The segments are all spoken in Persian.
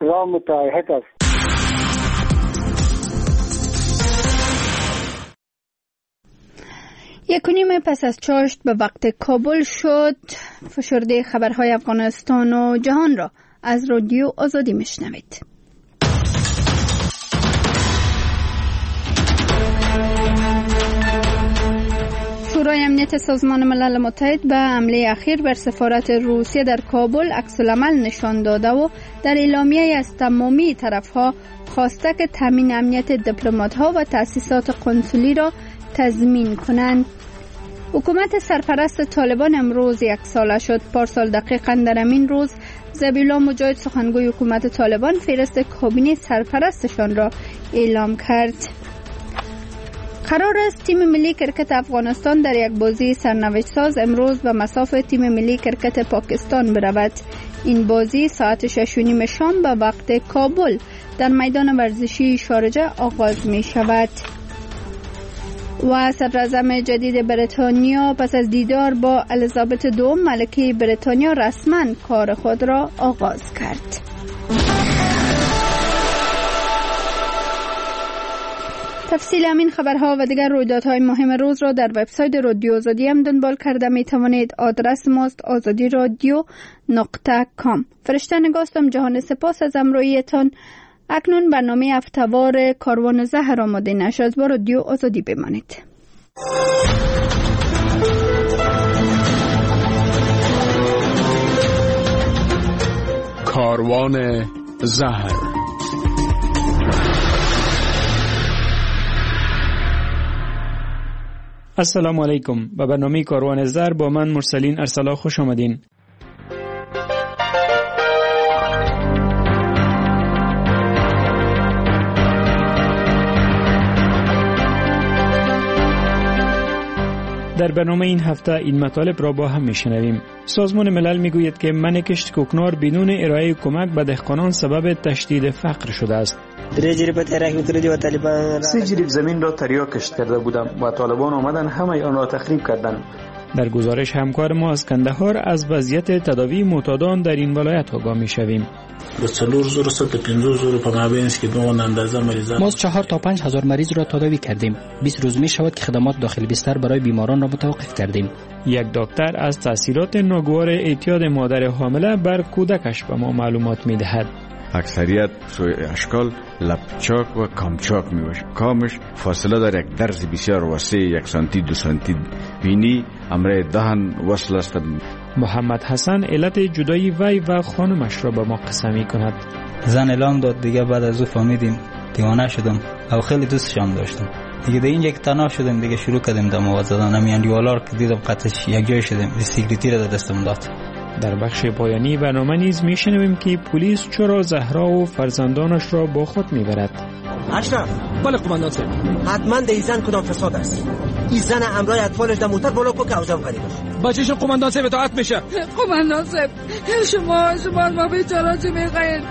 و متعهد است. یک و نیم پس از چاشت به وقت کابل شد. فشرده خبرهای افغانستان و جهان را از رادیو آزادی میشنوید. شورای امنیت سازمان ملل متحد به حمله اخیر بر سفارت روسیه در کابل عکس‌العمل نشان داده و در اعلامیه از تمامی طرف‌ها خواسته که تامین امنیت دیپلمات‌ها و تأسیسات قنسولی را تضمین کنند. حکومت سرپرست طالبان امروز 1 ساله شد. پارسال دقیقاً در همین روز ذبیح‌الله مجاهد سخنگوی حکومت طالبان فهرست کابینه سرپرستشان را اعلام کرد. قرار است تیم ملی کرکت افغانستان در یک بازی سرنوشت ساز امروز به مصاف تیم ملی کرکت پاکستان برود. این بازی ساعت 6:30 شام به وقت کابل در میدان ورزشی شارجه آغاز می شود. و صدراعظم جدید بریتانیا پس از دیدار با الیزابت دوم ملکه بریتانیا رسما کار خود را آغاز کرد. تفصیل همین خبرها و دیگر رویدادهای مهم روز را در وبسایت رادیو آزادی هم دنبال کرده می توانید. آدرس ماست azadiradio.com. فرشته نگاستم. جهان سپاس از همراهیتان. اکنون برنامه هفته‌وار کاروان زهر آماده نشد. با رادیو آزادی بمانید. کاروان زهر. السلام علیکم. به برنامه کاروان زهر با من مرسلین ارسلا خوش آمدین. در برنامه این هفته این مطالب را با هم میشنویم. سازمان ملل میگوید که منع کشت کوکنار بدون ارائه کمک به دهقانان سبب تشدید فقر شده است. 3 جریب زمین را تریا کشت کرده بودم و طالبان آمدن همه آن را تخریب کردند. در گزارش همکار ما از کندهار از وضعیت تداوی معتادان در این ولایت آگاه میشویم. ما 4 تا 5 هزار مریض را تداوی کردیم. 20 روز می شود که خدمات داخل بستر برای بیماران را متوقف کردیم. یک دکتر از تاثیرات ناگوار اعتیاد مادر حامله بر کودکش به ما معلومات می دهد. اکثریت سوی اشکال لپچاک و کامچاک می باشه. کامش فاصله در یک درز بسیار وسیع 1 سانتی 2 سانتی بینی امر دهن وصل است. محمد حسن علت جدایی وی و خانمش را به ما قصه می کند. زن اعلام داد، دیگه بعد از او فهمیدیم، دیوانه شدم و خیلی دوستشان داشتم. دیگه در اینجا که تنها شدم دیگه شروع کردیم دم آواز زدن. همین دیوالار که دیدم قطعش یک جای شدم. سیگریتی را دستم داد. در بخش پایانی برنامه نیز میشنویم که پلیس چرا زهرا و فرزندانش را با خود میبرد. اشرف. بله قماندان صاحب. حتما در این زن کدام فساد است. این زن امرای اطفالش در موتر بالا کو که اوزان قریبش. بچه‌شون قماندان صاحب اطاعت میشه. قماندان صاحب شما ما بیچاره چی میگین؟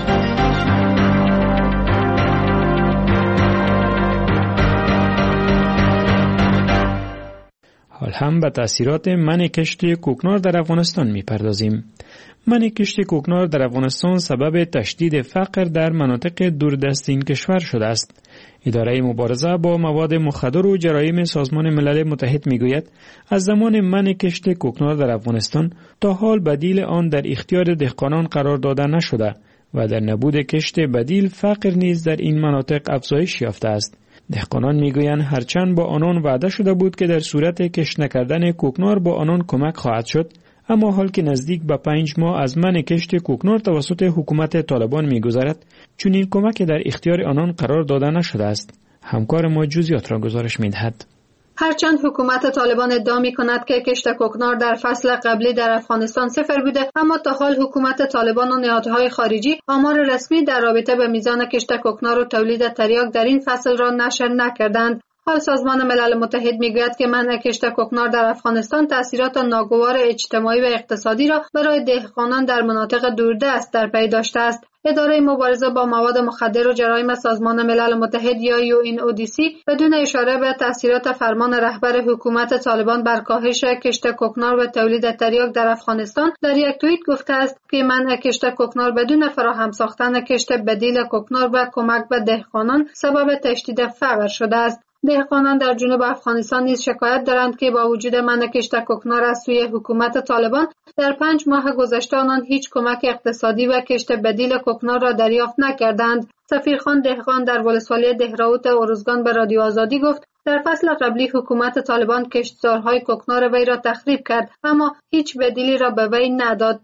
حال هم به تأثیرات منع کشت کوکنار در افغانستان میپردازیم. منع کشت کوکنار در افغانستان سبب تشدید فقر در مناطق دوردست این کشور شده است. اداره مبارزه با مواد مخدر و جرایم سازمان ملل متحد میگوید از زمان منع کشت کوکنار در افغانستان تا حال بدیل آن در اختیار دهقانان قرار داده نشده و در نبود کشت بدیل فقر نیز در این مناطق افزایش یافته است. دهقانان میگویند هرچند با آنان وعده شده بود که در صورت کشت نکردن کوکنار با آنان کمک خواهد شد، اما حال که نزدیک به 5 ماه از منع کشت کوکنار توسط حکومت طالبان میگذرد، چون این کمک در اختیار آنان قرار داده نشده است. همکار ما جزئیات را گزارش میدهد. هرچند حکومت طالبان ادعا می‌کند که کشت کوکنار در فصل قبلی در افغانستان 0 بوده، اما تا حال حکومت طالبان و نهادهای خارجی آمار رسمی در رابطه به میزان کشت کوکنار و تولید تریاک در این فصل را نشر نکردند. حال سازمان ملل متحد میگوید که منع کشت کوکنار در افغانستان تأثیرات ناگوار اجتماعی و اقتصادی را برای دهقانان در مناطق دوردست در پی داشته است. اداره مبارزه با مواد مخدر و جرایم سازمان ملل متحد یا UNODC بدون اشاره به تاثیرات فرمان رهبر حکومت طالبان بر کاهش کشت کوکنار و تولید تریاک در افغانستان در یک توییت گفته است که منع کشت کوکنار بدون فراهم ساختن کشت بدیل کوکنار و کمک به دهقانان سبب تشدید فقر شده است. دهقانان در جنوب افغانستان نیز شکایت دارند که با وجود منع کشت کوکنار از سوی حکومت طالبان در 5 ماه گذشته آنان هیچ کمک اقتصادی و کشت بدیل کوکنار را دریافت نکردند. سفیرخان دهقان در ولسوالی دهراوت اروزگان به رادیو آزادی گفت در فصل قبلی حکومت طالبان کشتزارهای کوکنار وی را تخریب کرد اما هیچ بدیلی را به وی نداد.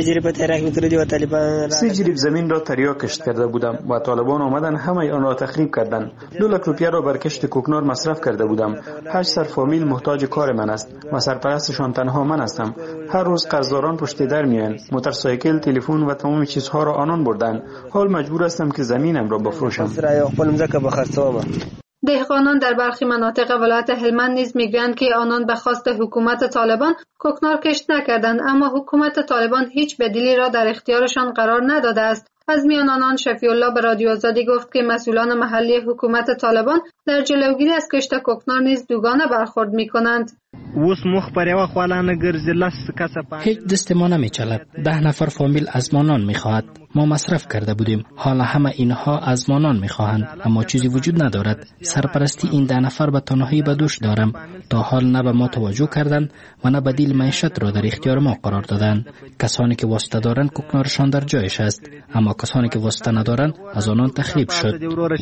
3 جریب زمین را تریاک کشت کرده بودم و طالبان آمدن همه آن را تخریب کردند. 2 لک روپیه را بر کشت کوکنار مصرف کرده بودم. 8 فامیل محتاج کار من است و سرپرستشان تنها من هستم. هر روز قرضداران پشت در میان. موتورسایکل، تلفن و تمام چیزها را آنان بردند. حال مجبور هستم که زمینم را بفروشم. دهقانان در برخی مناطق ولایت هلمند نیز میگویند که آنان به خواست حکومت طالبان کوکنار کشت نکردند اما حکومت طالبان هیچ بدیلی را در اختیارشان قرار نداده است. از میان آنان شفیع الله به رادیو آزادی گفت که مسئولان محلی حکومت طالبان در جلوگیری از کشت کوکنار نیز دوگانه برخورد میکنند. هیچ دست ما نمیچلد. 10 نفر فامیل از ما نان میخواهد. ما مصرف کرده بودیم. حالا همه اینها از ما نان میخواهند اما چیزی وجود ندارد. سرپرستی این 10 نفر به تنهایی به دوش دارم. تا حال نه به ما توجه کردند و نه بدیل معیشت را در اختیار ما قرار دادند. کسانی که واسطه دارند کوکنارشان در جایش است اما کسانی که واسطه ندارند از آنان تخریب شد.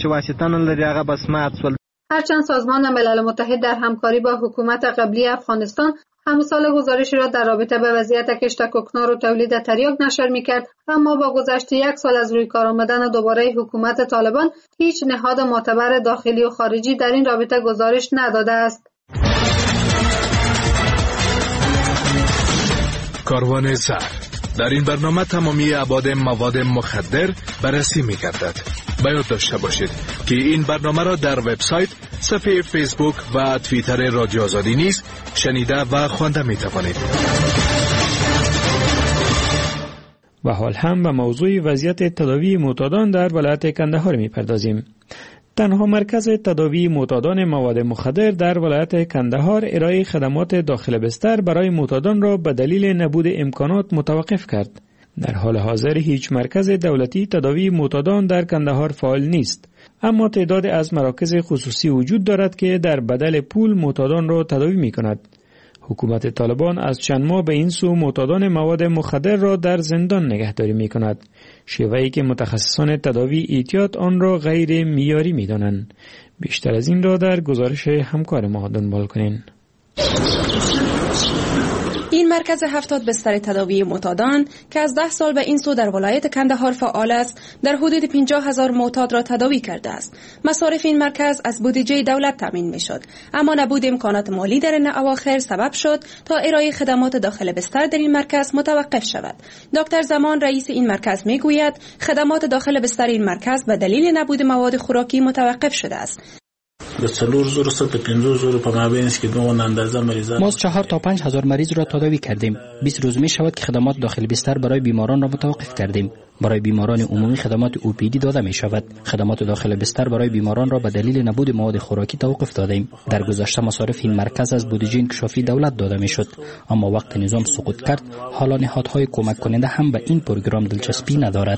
هرچند سازمان ملل متحد در همکاری با حکومت قبلی افغانستان همسال گزارشی را در رابطه به وضعیت کشت کوکنار و تولید تریاک نشر می‌کرد اما با گذشت 1 سال از روی کار آمدن دوباره حکومت طالبان هیچ نهاد معتبر داخلی و خارجی در این رابطه گزارش نداده است. کاروان زهر در این برنامه تمامی ابعاد مواد مخدر بررسی می‌گردد. باید داشته باشید که این برنامه را در وبسایت، صفحه فیسبوک و توییتر رادیو آزادی نیز شنیده و خوانده می‌توانید. و حال هم به موضوع وضعیت تداوی معتادان در ولایت کندهار می‌پردازیم. تنها مرکز تداوی معتادان مواد مخدر در ولایت کندهار ارائه خدمات داخل بستر برای معتادان را به دلیل نبود امکانات متوقف کرد. در حال حاضر هیچ مرکز دولتی تداوی معتادان در کندهار فعال نیست، اما تعداد از مراکز خصوصی وجود دارد که در بدل پول معتادان را تداوی می کند. حکومت طالبان از چند ماه به این سو معتادان مواد مخدر را در زندان نگهداری می کند، شیوهی که متخصصان تداوی اعتیاد آن را غیر معیاری می دانند. بیشتر از این را در گزارش همکار ما دنبال کنین. این مرکز 70 بستر تداوی معتادان که از 10 سال به این سو در ولایت کندهار فعال است، در حدود 50,000 معتاد را تداوی کرده است. مصارف این مرکز از بودجه دولت تامین می‌شد، اما نبود امکانات مالی در این اواخر سبب شد تا ارائه خدمات داخل بستر در این مرکز متوقف شود. دکتر زمان رئیس این مرکز می‌گوید خدمات داخل بستر این مرکز به دلیل نبود مواد خوراکی متوقف شده است. ما 4 تا 5 هزار مریض را تداوی کردیم. 20 روز می شود که خدمات داخل بستر برای بیماران را متوقف کردیم. برای بیماران عمومی خدمات OPD داده می شود. خدمات داخل بستر برای بیماران را به دلیل نبود مواد خوراکی توقف دادیم. در گذشته مصارف این مرکز از بودجه انکشافی دولت داده می شد، اما وقت نظام سقوط کرد حالا نهادهای کمک کننده هم به این پروگرام دلچسپی ندارد.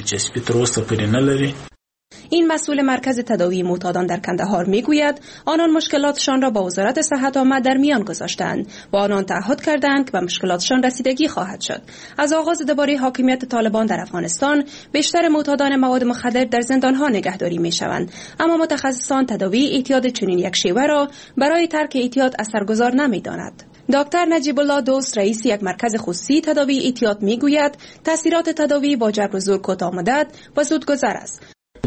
این مسئول مرکز تداوی معتادان در کندهار میگوید آنان مشکلاتشان را با وزارت صحت عامه در میان گذاشتند و آنان تعهد کردند که به مشکلاتشان رسیدگی خواهد شد. از آغاز دوباره حاکمیت طالبان در افغانستان بیشتر معتادان مواد مخدر در زندانها نگهداری میشوند، اما متخصصان تداوی اعتیاد چنین یک شیوه را برای ترک اعتیاد اثرگذار نمیدانند. دکتر نجیب الله دوست رئیس یک مرکز خصوصی تداوی اعتیاد میگوید تاثیرات تداوی با جبر و زور کوتاه مدت و زودگذر است.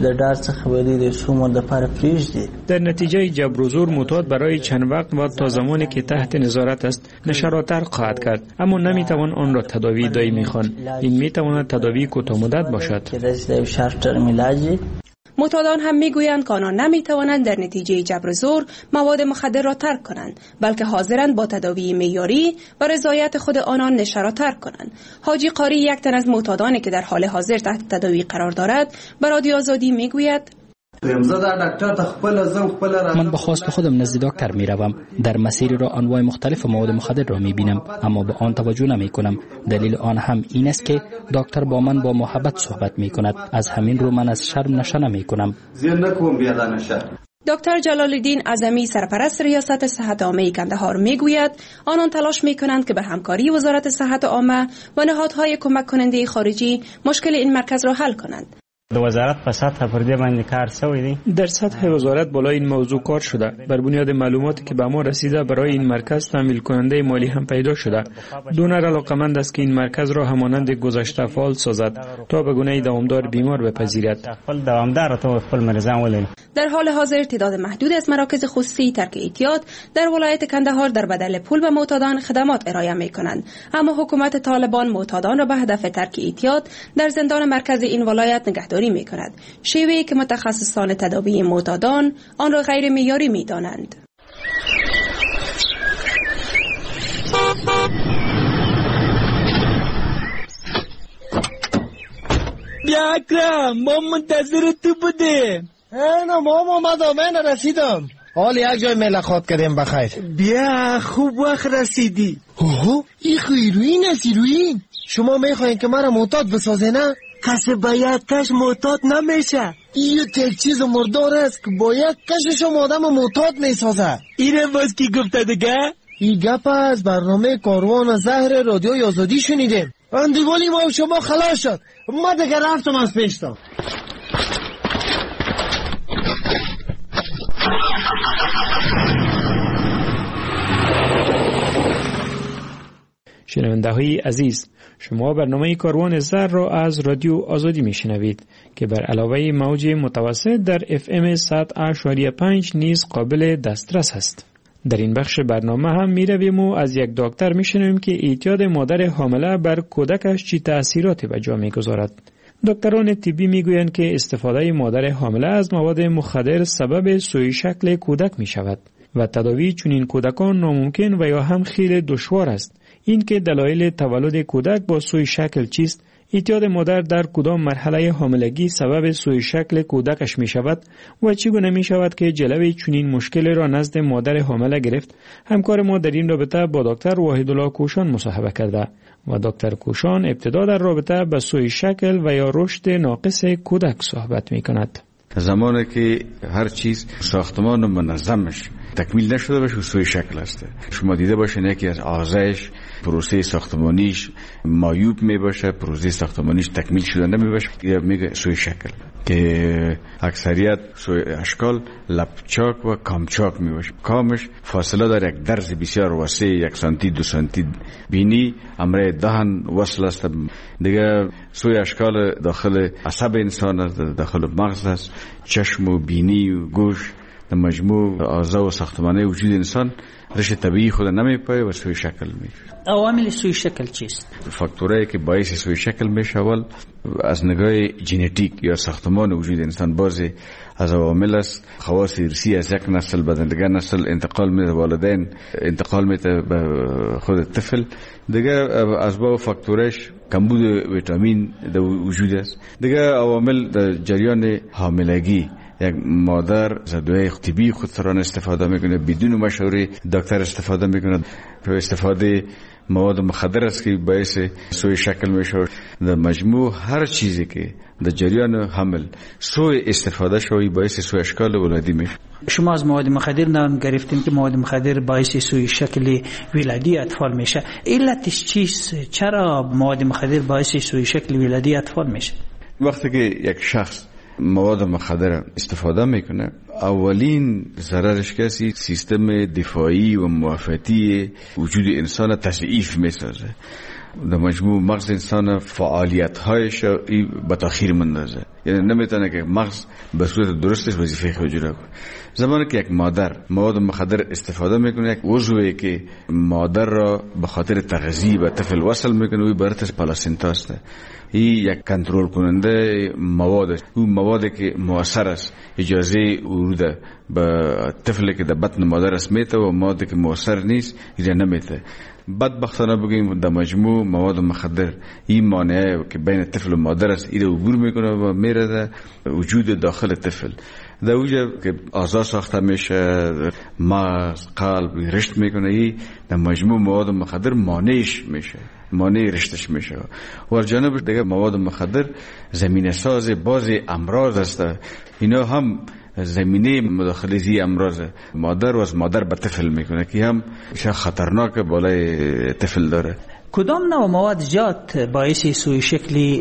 در نتیجه جبر و زور معتاد برای چند وقت و تا زمانی که تحت نظارت است نشراتر خواهد کرد، اما نمیتوان آن را تداوی دائمی خواند. این میتواند تداوی کوتاه مدت باشد. معتادان هم میگویند که آنان نمیتوانند در نتیجه جبر و زور مواد مخدر را ترک کنند، بلکه حاضرند با تداوی معیاری و رضایت خود آنان نشه را ترک کنند. حاجی قاری، یک تن از معتادانی که در حال حاضر تحت تداوی قرار دارد، به رادیو آزادی میگوید: من به خواست خودم نزد دکتر می روم. در مسیر را انواع مختلف مواد مخدر را می بینم، اما به آن توجه نمی کنم. دلیل آن هم این است که دکتر با من با محبت صحبت می کند. از همین رو من از شرم نشه نمی کنم. دکتر جلال الدین اعظمی، سرپرست ریاست صحت عامه کندهار، میگوید آنان تلاش میکنند که به همکاری وزارت صحت عامه و نهادهای کمک کننده خارجی مشکل این مرکز را حل کنند. وزارت په سطح پردې باندې کار شوی دی. در سطح وزارت بالای این موضوع کار شده. بر بنیاد معلوماتی که به ما رسیده برای این مرکز تامین کننده مالی هم پیدا شده. دونر علاقمند است که این مرکز را همانند گذشته فعال سازد تا به گونه دوامدار بیمار بپذیرد. در حال حاضر تعداد محدود از مراکز خصوصی ترک اعتیاد در ولایت کندهار در بدل پول به معتادان خدمات ارائه می‌کنند، اما حکومت طالبان معتادان را به هدف ترک اعتیاد در زندان مرکز این ولایت نگهداری می‌کند، شیوه‌ای که متخصصان تداوی معتادان آن را غیر معیاری می‌دانند. بیا اکرم، ما منتظر تو بودیم. نه ماما من رسیدم. حال یک جای ملاقات کردیم بخیر. بیا خوب وقت رسیدی. اوه این هیروئین است. هیروئین شما میخواین که مرا معتاد بسازه نه؟ کسی با یک کش معتاد نمیشه. این یک چیز مردار است که با یک کشش آدم معتاد میسازه. اینه باز کی گفته دیگه؟ این گپ از برنامه کاروان زهر رادیوی آزادی شنیدیم. اندیوالی ما و شما خلاص شد. ما دیگه رفتم از پیشتا. شنونده‌های عزیز، شما برنامه کاروان زهر را از رادیو آزادی میشنوید که بر علاوه موج متوسط در FM 100.5 نیز قابل دسترس است. در این بخش برنامه هم میرویم و از یک دکتر میشنویم که اعتیاد مادر حامله بر کودکش چه تأثیراتی به جا میگذارد. دکتران طبی میگویند که استفاده مادر حامله از مواد مخدر سبب سوء شکل کودک می شود و تداوی چنین کودکان ناممکن و یا هم خیلی دشوار است. این که دلایل تولد کودک با سوء شکل چیست، اعتیاد مادر در کدام مرحله حاملگی سبب سوء شکل کودکش می شود و چگونه می شود که جلوی چنین مشکل را نزد مادر حامله گرفت، همکار ما در این رابطه با دکتر وحیدالله کوشان مصاحبه کرده و دکتر کوشان ابتدا در رابطه با سوء شکل و یا رشد ناقص کودک صحبت می کند. زمانی که هر چیز ساختمان منظمش تکمیل نشده باشه سوء شکل است. شما دیده باشین یکی از اعضایش پروسه ساختمانیش معیوب می باشه، پروسه ساختمانیش تکمیل شده نمی باشه، یا میگه سوء شکل که اکثریت سوء اشکال لپچاک و کامچاک می باشه. کامش فاصله در یک درز بسیار وسیع 1 سانتی 2 سانتی بینی امره دهن وصل است. دیگه سوء اشکال داخل عصب انسان است، داخل مغز است، چشم و بینی و گوش، در مجموع اعضا و ساختمانه وجود انسان رشد طبیعی خود نمیپایه و سوء شکل میشه. عوامل سوء شکل چیست؟ فاکتورایی که باعث سوء شکل میشه اول از نگاه ژنتیک یا ساختمان وجود انسان بعضی از عوامل است. خواص ارثی از یک نسل به دیگر نسل انتقال میده، والدین انتقال میده به خود طفل. دیگه اسباب فاکتورش کمبود ویتامین در وجود است. دیگه عوامل در جریان حاملگی، یک مادر زدوی طبی خود سران استفاده میکنه، بدون مشوره دکتر استفاده میکنه. استفاده مواد مخدر است که باعث سوء شکل میشه. در مجموع هر چیزی که در جریان حمل سوء استفاده شوی باعث سوء اشکال ولادی میشه. شما از مواد مخدر نام گرفتین که مواد مخدر باعث سوء شکل ولادی اطفال میشه. علتش چیست؟ چرا مواد مخدر باعث سوء شکل ولادی اطفال میشه؟ وقتی که یک شخص مواد مخدر استفاده میکنه، اولین ضررش کسی سیستم دفاعی و معافیتی وجود انسان تضعیف میسازه. در مجموع مغز انسان فعالیت هایش به تاخیر مندازه، یعنی نمیتونه که مغز به صورت درستش وظیفه خود اجرا کنه. زمانی که یک مادر مواد مخدر استفاده میکنه، یک عضوی که مادر را به خاطر تغذیه به طفل وصل میکنه، او براتش پلاسنتا است. این یک کنترل کننده مواد، اون موادی که مؤثر است اجازه ورود به طفلی که در بطن مادر است میته و موادی که مؤثر نیست اینا نمیته. بدبختانه بگیم در مجموع مواد مخدر این مانعه که بین طفل و مادر است ایره عبور میکنه و میره در وجود داخل طفل. در اوجه که اعضا ساخته میشه، مغز، قلب رشد میکنه، این در مجموع مواد مخدر مانعش میشه، مانع رشدش میشه. و از جانب دیگه مواد مخدر زمینه ساز بعضی امراض است. اینا هم زمینه مداخله زی امراض مادر و از مادر به طفل میکنه که هم خطرناک بالای طفل داره. کدام نوع مواد زیاد باعث سوء شکلی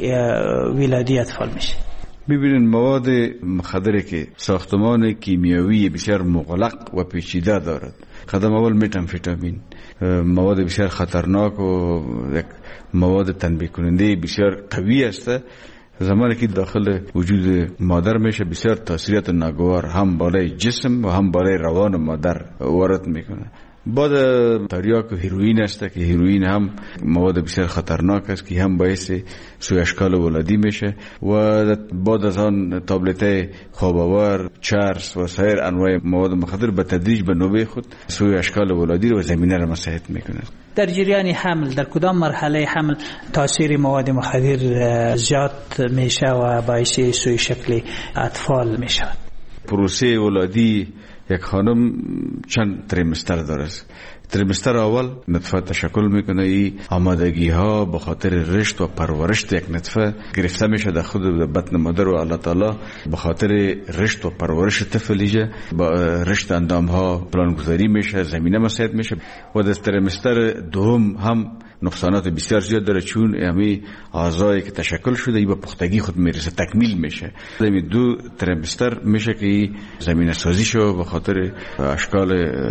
ولادی اطفال میشه؟ ببینید مواد مخدری که ساختمان کیمیایی بسیار مغلق و پیچیده دارد. قدم اول متامفتامین، مواد بسیار خطرناک و یک مواد تنبیه کننده بسیار قوی است. زمانی که داخل وجود مادر میشه بسیار تاثیرات ناگوار هم بالای جسم و هم بالای روان مادر وارد میکنه. بعد تریاک و هیروئین است که هیروئین هم مواد بسیار خطرناک است که هم باعث سوء اشکال ولادی میشه. و بعد از آن تابلت خواب آور، چرس و سایر انواع مواد مخدر به تدریج به نوبه خود سوء اشکال ولادی رو زمینه را مساعد میکنه. در جریان حمل در کدام مرحله حمل تاثیر مواد مخدر زیاد میشه و باعث سوء شکل اطفال میشه؟ پروسه ولادی یک خانم چند تریمستر داره. تریمستر اول نطفه تشکل میکنه. این آمادگی ها به خاطر رشد و پرورش یک نطفه گرفته میشه در خود بطن مادر و الله تعالی به خاطر رشد و پرورش طفلیه با رشد اندام ها پلانگذاری میشه، زمینه مساعد میشه. و در تریمستر دوم هم نقصانات بسیار زیاد داره، چون همین اعضایی که تشکل شده ای به پختگی خود میرسه، تکمیل میشه. در دو تریمستر میشه که زمینه سازی شو به خاطر اشکال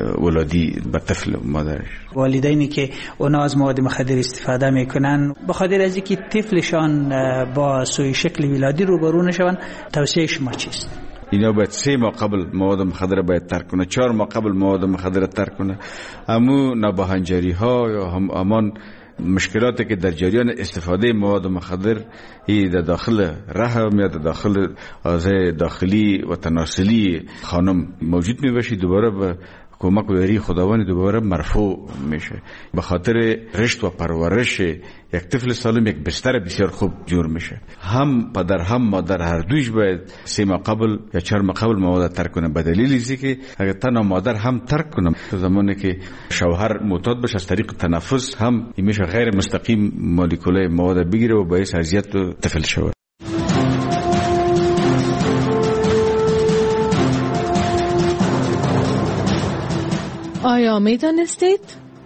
ولادی به طفل مادرش. والدینی که اونا از مواد مخدر استفاده میکنن به خاطر از اینکه طفلشان با سوء شکل ولادی روبرو نشون، توصیه شما چیست؟ اینا باید 3 ماه قبل مواد مخدر باید ترک کنه، 4 ماه قبل مواد مخدر ترک کنه. امو نابهنجاری ها یا هم امان مشکلاتی که در جریان استفاده مواد مخدر در داخل رحم یا در داخل اعضای داخلی و تناسلی خانم موجود می باشه، دوباره به کمک و یاری خداوند دوباره مرفوع میشه. به خاطر رشد و پرورش یک طفل سالم یک بستر بسیار خوب جور میشه. هم پدر هم مادر هر دویش باید 3 ماه قبل یا 4 ماه قبل مواد ترک کنه. به دلیل اینه که اگر تنها مادر هم ترک کنه، زمانی که شوهر معتاد بشه از طریق تنفس هم میشه غیر مستقیم مولکولای مواد بگیره و باعث اذیت طفل شود. آیا میدانستید؟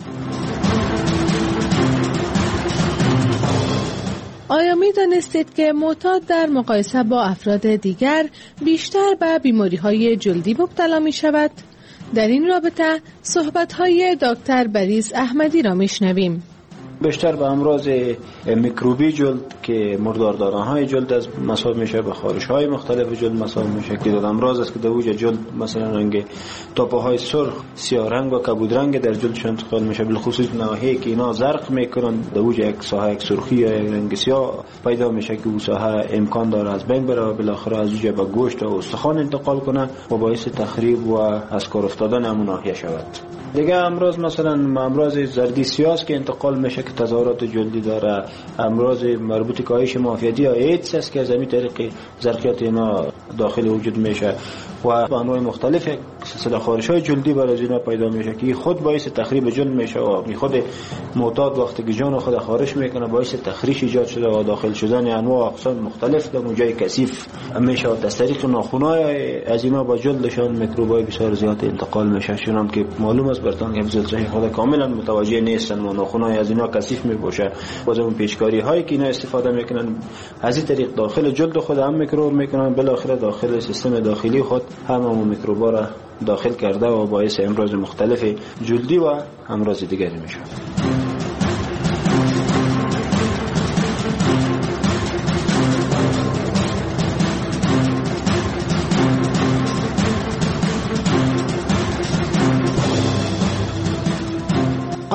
آیا میدانستید که معتاد در مقایسه با افراد دیگر بیشتر به بیماری‌های جلدی مبتلا می شود؟ در این رابطه صحبت‌های دکتر بریز احمدی را میشنویم. بیشتر به امراض میکروبی جلد که مرداردارانهای جلد از مصاب میشه، به خارش‌های مختلف جلد مصاب میشه که در امراض است که در وجه جلد مثلا رنگ تاپه‌های سرخ، سیاه رنگ و کبود رنگ در جلدشان انتقال میشه، بالخصوص نواحی که اینا زرق میکنن در وجه یک ساحه یک سرخی یا رنگ سیاه پیدا میشه که اون ساحه امکان داره از بین بره و بالاخره از وجه به گوشت و استخوان انتقال کنه و باعث تخریب و از کار افتادن همون ناحیه شود. دیگه امراض مثلا امراض زردی سیاه که انتقال میشه که تظاهرات جلدی داره، امراض مربوط به کاهش معافیتی یا ایدز است که از همین طریق زرقیات اینا داخل وجود میشه و با انواع مختلف سلسله خارش‌های جلدی برای اینا پیدا میشه که خود باعث تخریب جلد میشه و خود معتاد وقتی که جان خود خارش میکنه باعث تخریش ایجاد شده و داخل شدن انواع اقسام مختلف در جای کثیف میشه و از طریق ناخن‌های از اینا با جلدشان میکروبای بسیار زیاد انتقال میشه. چون که معلوم است برتان که زلزله خود کاملا متوجه نیستن و ناخن‌های از اینا کثیف میباشه و از اون پیشکاری هایی که اینا استفاده میکنن از این طریق داخل جلد خود هم میکروب میکنن، بالاخره داخل سیستم داخلی خود همون میکروبا را داخل کرده و باعث امراض مختلف جلدی و امراض دیگری میشه.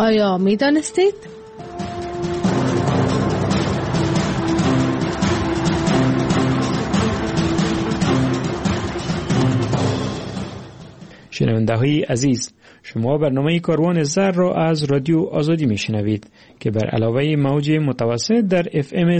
آیا می دانستید؟ شنونده‌های عزیز، شما برنامه کاروان زر را از رادیو آزادی میشنوید که بر علاوه موج متوسط در FM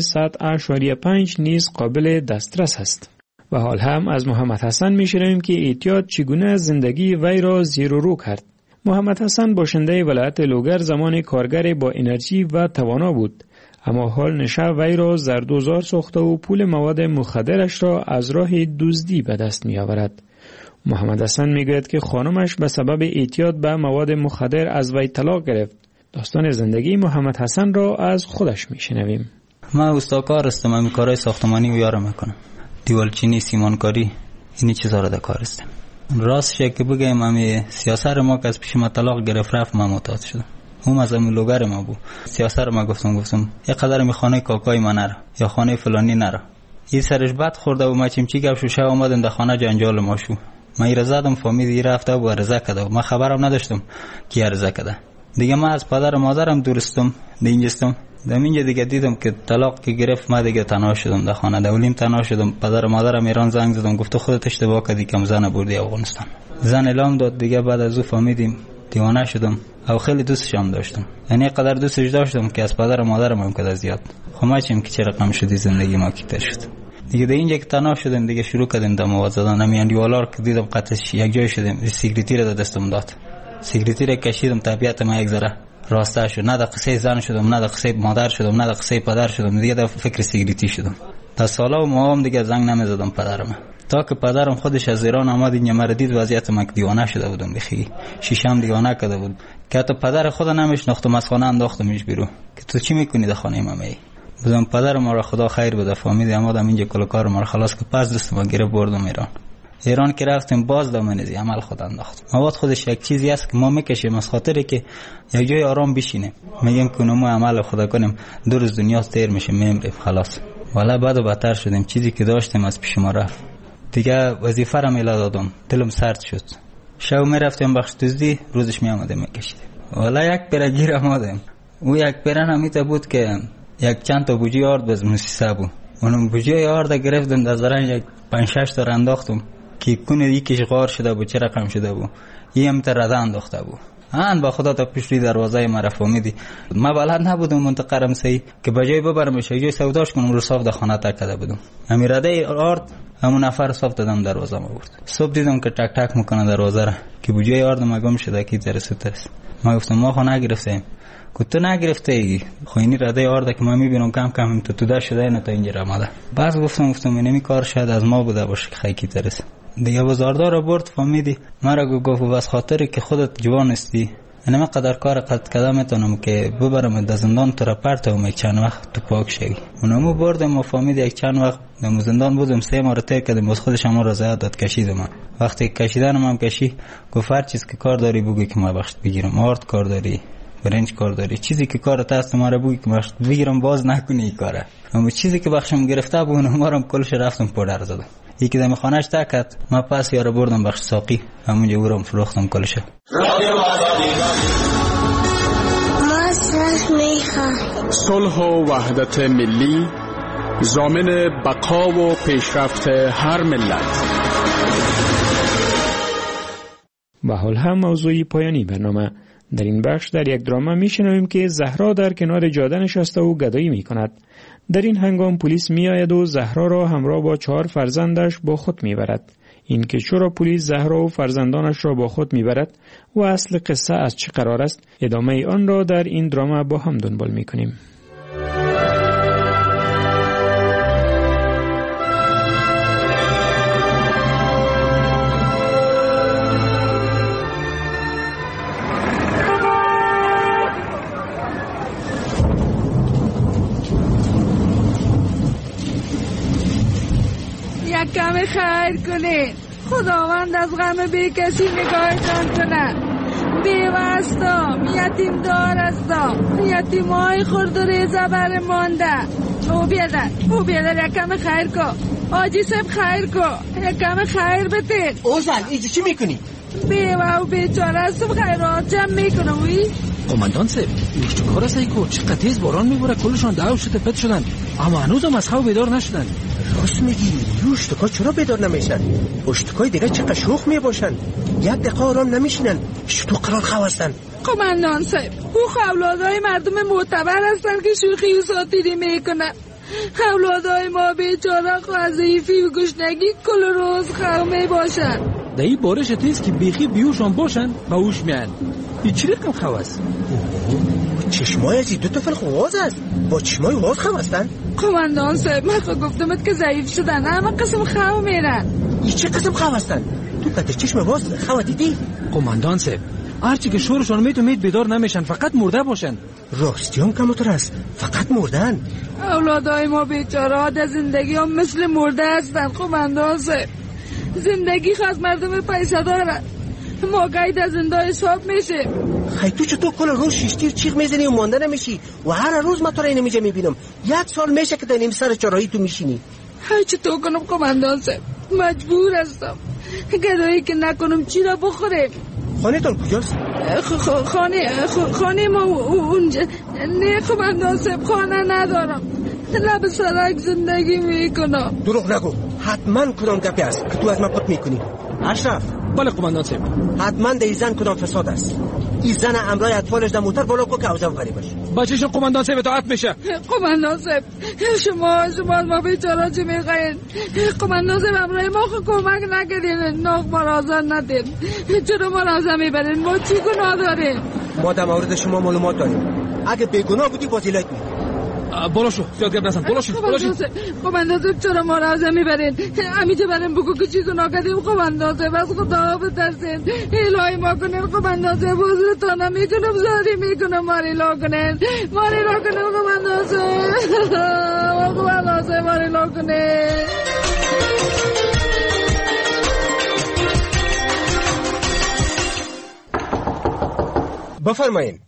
100.5 نیز قابل دسترس است. و حال هم از محمد حسن میشنویم که اعتیاد چگونه زندگی وی را زیر و رو کرد. محمد حسن باشنده ولایت لوگر زمان کارگر با انرژی و توانا بود، اما حال نشه وی را زردوزار ساخته و پول مواد مخدرش را از راه دزدی به دست می آورد. محمد حسن میگوید که خانمش به سبب اعتیاد به مواد مخدر از وی طلاق گرفت. داستان زندگی محمد حسن را از خودش میشنویم. من استاکار هستم، من کارهای ساختمانی و یارم میکنم، دیوالچینی، سیمانکاری، اینی چیزا را در کار هستم. راستش که بگم من سیاسر ما که از پیش ما طلاق گرفت رفت، من معتاد شدم. اون از همون لوگر ما بود. سیاسر ما گفتم یک قدر می خانه کاکای من نره یا خانه فلانی نره. این سرش بد خورده و ما چمچی گپ شو شب اومدم در خانه جنجال ما شو. من ایره زدم، فهمید رفته و عرضه کرده. من خبرم نداشتم کی عرضه کرده. دیگه من از پدر و مادرم دورستم، دینجستم. اینجا دیگه دیدم که طلاق که گرفت، من دیگه تنها شدم در خانه دولیم، تنها شدم. پدر و مادرم ایران زنگ زدم، گفت خودت اشتباه کردی که زن بردی افغانستان. زن اعلام داد. دیگه بعد از او فهمیدیم، دیوانه شدم او خیلی دوستش هم داشتم، یعنی قدر دوستش داشتم که از پدر و مادرم هم کد زیاد. خماچم که چه رقم شدی زندگی ما کیتر شد. دیگه در اینجا که تنها شدم، دیگه شروع کردیم دم آواز زدن. همین دیوالار که دیدم قطعش یک جای شدم، سیگریتی را دستم داد. سیگریتی را کشیدم، طبیعت ما یک ذره راسته شد. نه در قصه زن شدم، نه در قصه مادر شدم، نه در قصه پدر شدم. دیگه در فکر سیگریتی شدم. تا سالا و ماام دیگه زنگ نمیزدم پدرم، تا که پدرم خودش از ایران آمد اینجا مرا دید، وضعیت من دیوانه شده بودم، بخی شیشم دیوانه کرده بود که حتی پدر خود نمیشناختم. از خانه انداختمش بیرون که تو چی میکنی در خانه ما؟ بودم پدر ما را خدا خیر بده، فهمید آمدم اینجا کل کار ما را خلاص که پس دست ما گرفت بردم ایران که رفتیم باز دامنزی عمل خود انداخت. مواد خودش یک چیزی است که ما میکشیم از خاطری که یک جای آرام بشینیم، میگیم که ما عمل خدا کنیم، دو روز دنیا تیر میشه میمریم خلاص. والا بعد و بدتر شدیم، چیزی که داشتیم از پیش ما رفت. دیگه وظیفه را میلا دادم، دلم سرد شد. شب میرفتیم بخش دزدی، روزش میامدیم میکشیدیم. والا یک پیرگیر آمدیم، او یک پیرن همیته بود که یک چند تا بوجی آرد بز موسیسه بود. اونم بوجی آرد گرفتم در زرن یک 5-6 تا انداختم که کنه یکیش غار شده بود، چه رقم شده بود، یه هم تا رده انداخته بود. با خدا تا پیش روی دروازه ما را فهمیدی. ما بلد نبودم منطقه صحیح که بجای ببرمش جای سوداش کنم، رو صاف در خانه تک کرده بودم. همین رده آرد همون نفر صاف دادم دروازه ما برد. صبح دیدم که تک تک میکنه دروازه را که بجای آرد ما گم شده کی درس ترس. ما گفتم ما خو نگرفتیم. تو نگرفته ای خو اینی رده آرد که ما میبینم کم کم تو دا شده نه تا اینجا آمده. بعد گفتم اینمی کار شاید از ما بوده باشه که خیلی ترس. دیگه بازاردار برد فهمیدی مرا گفت بس خاطری که خودت جوان استی اینم قدر کار قد کردم میتونم که ببرم در زندان تو را پرتم یک چند وقت تو پاک شوی. اونمو بردم و فهمید یک چند وقت در زندان بودم، 3 ماه تیر کردم، باز خودش هم رضایت داد کشیدم. وقتی کشیدنم هم کشی گفت هر چیز که کار داری بگو که ما بخشت بگیرم، آرد کار داری، برنج کار داری، چیزی که کارت هست ما را بگو که بخشت بگیرم، باز نکنی این کاره. اما چیزی که بخشم گرفته بود اونم کلش رفتم پودر زدم. یکی دم خانه‌اش تکت ما پس یارو بردم بخش ساقی، همونجا اورم فروختم کلش. صلح و وحدت ملی ضامن بقا و پیشرفت هر ملت. به حال هم موضوعی پایانی برنامه. در این بخش در یک دراما میشنویم که زهرا در کنار جاده نشسته و گدایی میکند. در این هنگام پلیس میآید و زهرا را همراه با 4 فرزندش با خود میبرد. این که چرا پلیس زهرا و فرزندانش را با خود میبرد و اصل قصه از چه قرار است، ادامه آن را در این دراما با هم دنبال میکنیم. کم خیر کنه، خداوند از غم بی کسی نگاهتان کنه. بیوستم یتیم دار هستم، یتیم های خورد و ریزه بر مانده. او بیادر یک کم خیر کن، آجی سب خیر کن، یک کم خیر بده. اوزن اینجا چی میکنی؟ بیوه و بیچاره هستم، خیرات جمع میکنم. قماندان صاحب چیکار است ایکو؟ چقدر تیز باران میباره، کلشان دعو شده پت شدن اما هنوزم از خواب بیدار نشدن. راست میگی، اشتکا چرا بیدار نمیشن؟ اشتکای دیگه چقدر شوخ میباشن، یک دقیقه آرام نمیشینن، شتو قرار خواه هستن. قماندان صاحب او اولادای مردم معتبر هستن که شوخی و ساتیری میکنن. اولادای ما بیچاره خو ضعیفی و گشنگی کل روز خواه میباشن. در این بارش تیز که بیخی بیوشان باشن با اوش میان. این چی رقم خواه است؟ چشمای از دو تا فلق واز است، با چشمای واز خواه هستن؟ قماندان صاحب من خود گفتمت که ضعیف شدن اما قسم خواه میرن. این چه قسم خواه هستن؟ تو قطع چشم واز خواه دیدی؟ قماندان صاحب هرچی که شورشان میتونید بیدار نمیشن، فقط مرده باشن. راستیان کمتر است، فقط مردن. اولادای ما بیچاره در زندگی هم مثل مرده هستن. قماندان صاحب زندگی خواست مردم پیسه دارن، ما گاهی در زنده حساب میشه. خیلی تو چطور کل روز شیشتیر چیغ میزنی و مانده نمیشی و هر روز من تو را اینو میجه میبینم. 1 سال میشه که در این سر چراهی تو میشینی. های چطور کنم قماندان صاحب، مجبور هستم. گدایی که نکنم چی را بخوریم. خانه تان کجاست؟ خانه ما اونجا. نه قماندان صاحب خانه ندارم، لب سرک زندگی میکنم. دروغ نگو، حتما کدام گپی است که تو از من پت میکنی. اشرف. بله قماندان صاحب. حتما در این زن کدام فساد است. این زن امرای اطفالش در موتر بالا کو که اوزا غریبش. بچه‌شون قماندان صاحب اطاعت میشه. قماندان صاحب شما ما بیچاره چی میخواین؟ قماندان صاحب امرای ما خود کمک نکردین، ناخ ما را آزاد ندین. چرا ما را آزاد میبرین؟ ما چی گناه داریم؟ ما در مورد شما معلومات داریم. اگه بیگناه بودی بازیلت می. بالا شو، زیاد گپ نزن. بالا شو. قماندان صاحب چرا ما را آزاد میبرین؟ همیشه بریم بگو که چی گناه کردیم. قماندان صاحب از خدا بترسین، الهی ما کنین. قماندان صاحب حضورتان نمیکنم، زاری میکنم، ماری لا کنین قماندان صاحب. قماندان صاحب ماری لا کنین. بفرمایین.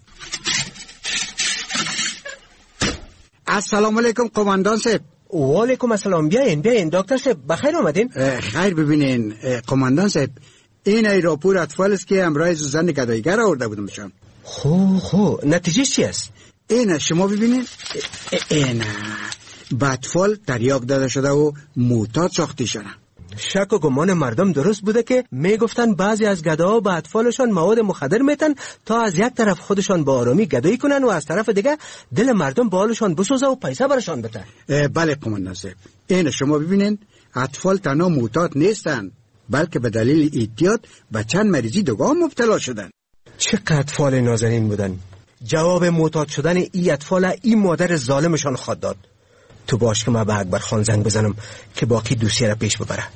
السلام علیکم قماندان صاحب. و علیکم السلام. بیاین دکتر صاحب، بخیر آمدین. خیر. ببینین قماندان صاحب، این ای راپور اطفال است که امرای زن گدایگر آورده بودمشان. خو نتیجه چی است؟ این شما ببینین. این به اطفال تریاک داده شده و معتاد ساخته شده. شک و گمان مردم درست بوده که میگفتن بعضی از گداها به اطفالشان مواد مخدر میتن تا از یک طرف خودشان با آرامی گدایی کنن و از طرف دیگه دل مردم به حالشان بسوزه و پیسه برشان بده. بله قماندان صاحب، این شما ببینین اطفال تنها معتاد نیستن بلکه به دلیل اعتیاد به چند مریضی دیگه مبتلا شدن. چقدر اطفال نازنین بودن. جواب معتاد شدن این اطفال این مادر ظالمشان خود داد. تو باش که من به اکبر خان زنگ بزنم که باقی دوسیه را پیش ببره.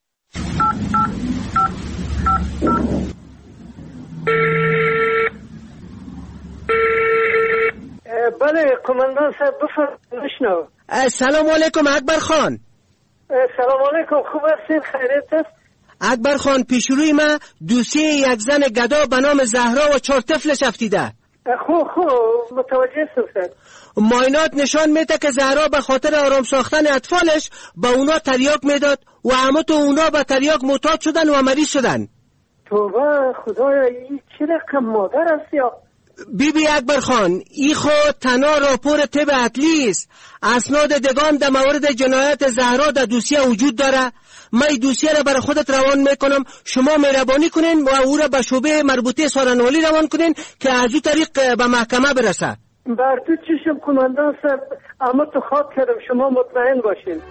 بله قماندان صاحب بفرمایید. سلام علیکم اکبر خان. سلام علیکم، خوب هستین؟ خیریت است؟ اکبر خان پیش روی من دوسیه یک زن گدا به نام زهرا و 4 طفلش افتیده. خوب متوجه هستم. معاینات نشان میده که زهرا به خاطر آرام ساختن اطفالش به اونا تریاک میداد و همه تو اونا به تریاک معتاد شدن و مریض شدن. توبه خدایا، این چه رقم مادر است یا؟ بیبی اکبر خان، ای خود تنها راپور طب اطلی است. اسناد دگام در مورد جنایت زهرا در دوسیه وجود داره. من این دوسیه را برای خودت روان میکنم، شما مهربانی کنین و او را به شعبه مربوطه سارنوالی روان کنین که از او طریق به محکمه برسه. بر تو چشم قماندان صاحب، اما تو خواب کردم، شما مطمئن باشین.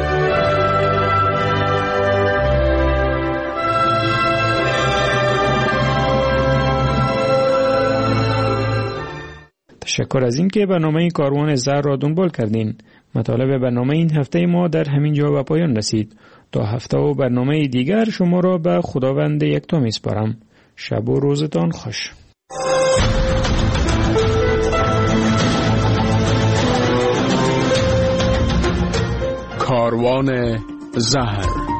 تشکر از این که برنامه کاروان زهر را دنبال کردین. مطالب برنامه این هفته ما در همین جا به پایان رسید. تا هفته و برنامه دیگر شما را به خداوند یکتا میسپارم. شب و روزتان خوش. کاروان زهر.